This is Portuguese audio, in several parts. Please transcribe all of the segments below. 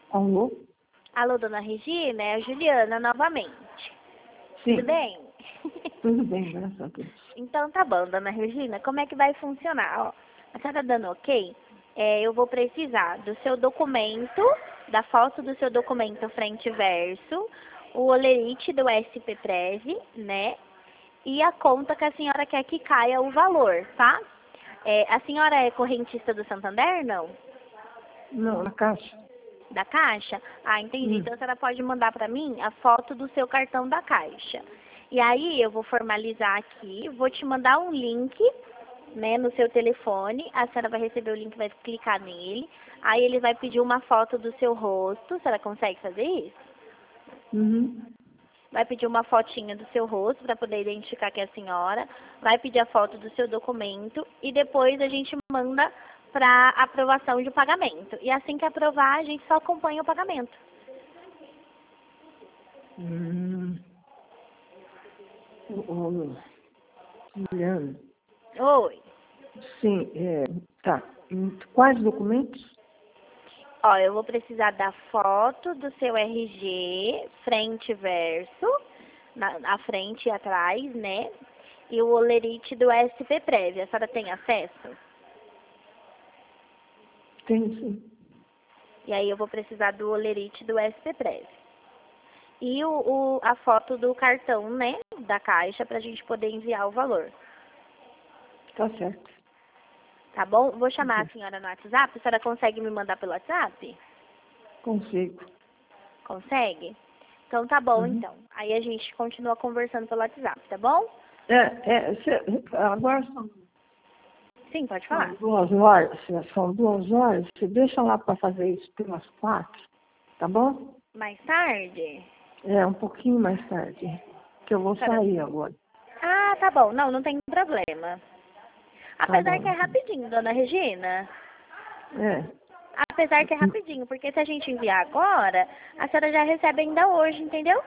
Alô? Alô, dona Regina, é a Juliana novamente. Sim. Tudo bem? Tudo bem, graças a Deus. Então tá bom, dona Regina, como é que vai funcionar? Ó, a senhora dando ok, eu vou precisar do seu documento, da foto do seu documento frente e verso, o olerite do SPPrev, né? E a conta que a senhora quer que caia o valor, tá? A senhora é correntista do Santander, não? Não, na caixa. Da Caixa? Ah, entendi. Então a senhora pode mandar para mim a foto do seu cartão da Caixa. E aí eu vou formalizar aqui, vou te mandar um link, né, no seu telefone. A senhora vai receber o link, vai clicar nele. Aí ele vai pedir uma foto do seu rosto. A senhora consegue fazer isso? Uhum. Vai pedir uma fotinha do seu rosto para poder identificar que é a senhora. Vai pedir a foto do seu documento e depois a gente manda para aprovação de pagamento. E assim que aprovar, a gente só acompanha o pagamento. Ô, Juliana. Oi. Sim, tá. Quais documentos? Ó, eu vou precisar da foto do seu RG, frente e verso, na frente e atrás, né? E o olerite do SPPrev. A senhora tem acesso? Tem, sim. E aí eu vou precisar do olerite do SPPrev. E a foto do cartão, né, da Caixa, pra gente poder enviar o valor. Tá certo. Tá bom? Vou chamar a Ok. senhora no WhatsApp. A senhora consegue me mandar pelo WhatsApp? Consigo. Consegue? Então tá bom, Uhum. então. Aí a gente continua conversando pelo WhatsApp, tá bom? Agora Sim, pode são falar. 2 horas. São 2 horas. Você deixa lá para fazer isso pelas 4, tá bom? Mais tarde? Um pouquinho mais tarde. Que eu vou Senhora... sair agora. Ah, tá bom. Não, não tem problema. Tá Apesar bom, que é então. rapidinho, dona Regina. É. Apesar que é rapidinho, porque se a gente enviar agora, a senhora já recebe ainda hoje, entendeu?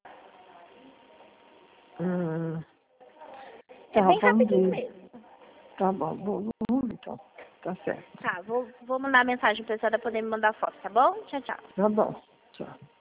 Hum, É tá, bem vamos rapidinho ver. mesmo. Tá bom, vamos então. Tá certo. Tá, vou mandar mensagem pra senhora poder me mandar foto, tá bom? Tchau, tchau. Tá bom. Tchau.